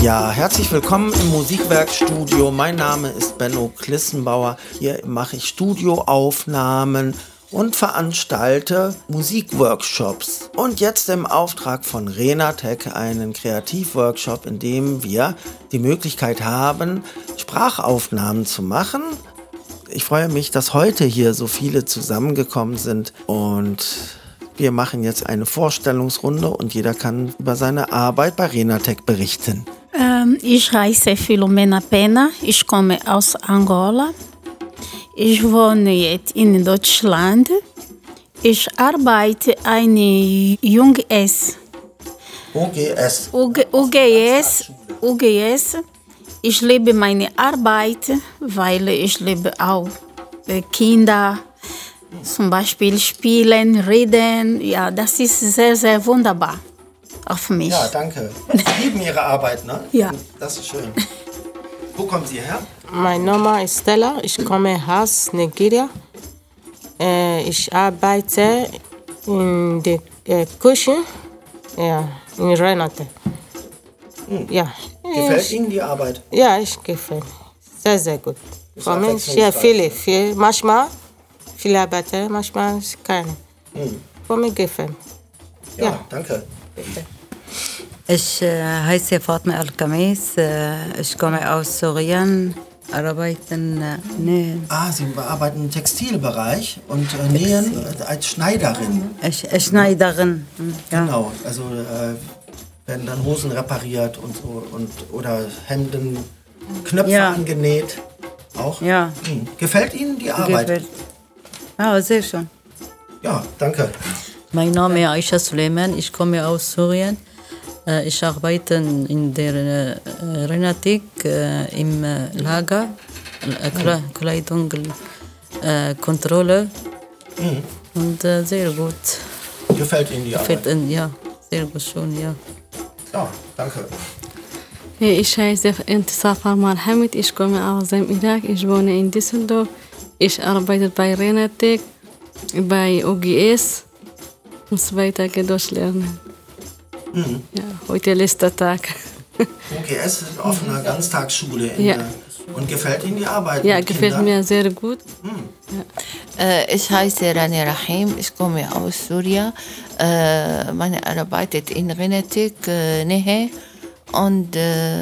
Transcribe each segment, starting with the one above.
Ja, herzlich willkommen im Musikwerkstudio. Mein Name ist Benno Klissenbauer. Hier mache ich Studioaufnahmen und veranstalte Musikworkshops. Und jetzt im Auftrag von Renatec einen Kreativworkshop, in dem wir die Möglichkeit haben, Sprachaufnahmen zu machen. Ich freue mich, dass heute hier so viele zusammengekommen sind und wir machen jetzt eine Vorstellungsrunde und jeder kann über seine Arbeit bei Renatec berichten. Ich heiße Filomena Pena, ich komme aus Angola. Ich wohne jetzt in Deutschland. Ich arbeite eine UGS. UGS. Ich liebe meine Arbeit, weil ich liebe auch Kinder. Zum Beispiel spielen, reden. Ja, das ist sehr, sehr wunderbar. Auch für mich. Ja, danke. Sie lieben Ihre Arbeit, ne? Ja. Das ist schön. Wo kommen Sie her? Mein Name ist Stella, ich komme aus Nigeria. Ich arbeite in der Küche, ja, in Renate. Ja. Gefällt Ihnen die Arbeit? Ja, ich gefällt. Sehr, sehr gut. Für mich sehr viele. Manchmal viele Arbeiter, manchmal keine. Für mich gefällt. Ja, danke. Bitte. Ich heiße Fatma Al-Kamis, ich komme aus Syrien, arbeite nähen. Sie arbeiten im Textilbereich und nähen als Schneiderin. Schneiderin, ja. Genau, also werden dann Hosen repariert und so oder Hemden, Knöpfe angenäht. Auch? Ja. Gefällt Ihnen die Arbeit? Gefällt. Ja, sehr schön. Ja, danke. Mein Name ist Aisha Suleiman, ich komme aus Syrien. Ich arbeite in der Renatec im Lager, Kleidung, Kontrolle und sehr gut. Gefällt Ihnen die Arbeit? Ja, sehr gut schon, ja. Ja, danke. Ich heiße Intisar Farman Hamid, ich komme aus dem Irak, ich wohne in Düsseldorf. Ich arbeite bei Renatec, bei OGS und 2 Tage durchlernen. Ja, heute letzter Tag. OGS ist offene Ganztagsschule. Und gefällt Ihnen die Arbeit? Ja, gefällt mir sehr gut. Ja. Ich heiße Rani Rahim, ich komme aus Syrien. Meine arbeitet in Renatec, Nähe und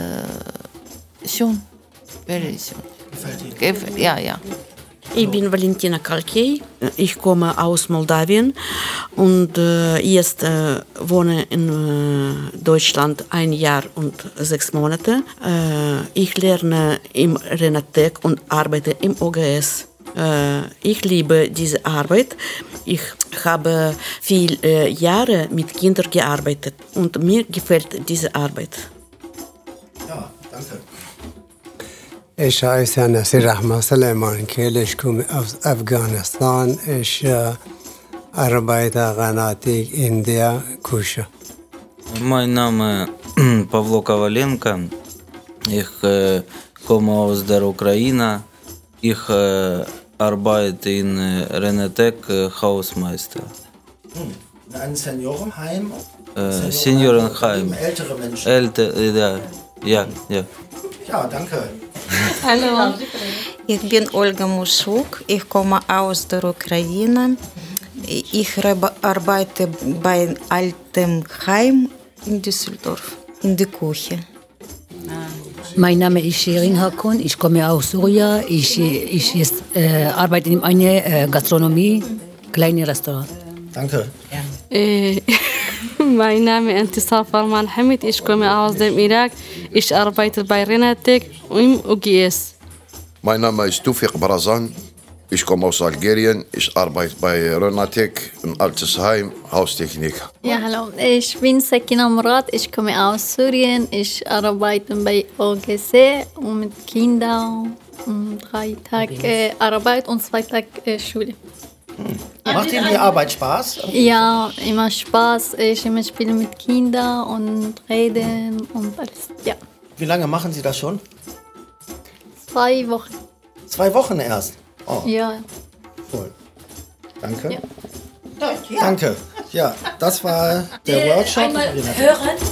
schon, very schön. Gefällt Ihnen? Ja. Ich bin Valentina Kalkei, ich komme aus Moldawien und jetzt wohne in Deutschland 1 Jahr und 6 Monate. Ich lerne im Renatec und arbeite im OGS. Ich liebe diese Arbeit. Ich habe viele Jahre mit Kindern gearbeitet und mir gefällt diese Arbeit. Ja, danke. Ich heiße Nasir Ahmad Suleiman Kehl, ich komme aus Afghanistan. Ich arbeite Renatec in der Küche. Mein Name ist Pavlo Kovalenko. Ich komme aus der Ukraine. Ich arbeite in Renatec Hausmeister. Ein Seniorenheim? Seniorenheim. Ältere Menschen? Ja. Ja, danke. Hallo, ich bin Olga Muschuk, ich komme aus der Ukraine. Ich arbeite bei Altem Heim in Düsseldorf, in der Küche. Mein Name ist Shirin Hakun, ich komme aus Syrien. Ich arbeite in einer Gastronomie, kleines Restaurant. Danke. Mein Name ist Intisar Farman Hamid, ich komme aus dem Irak. Ich arbeite bei Renatec im OGS. Mein Name ist Tufik Barazan, ich komme aus Algerien. Ich arbeite bei Renatec in Altesheim, Haustechnik. Ja, hallo, ich bin Sakina Murad, ich komme aus Syrien. Ich arbeite bei OGS und mit Kindern 3 Tage Arbeit und 2 Tage Schule. Macht Ihnen die Arbeit Spaß? Ja, immer Spaß. Ich immer spiele mit Kindern und reden und alles. Ja. Wie lange machen Sie das schon? 2 Wochen. 2 Wochen erst? Oh. Ja. Cool. Danke. Ja. Danke. Ja, das war der Workshop. Einmal hören.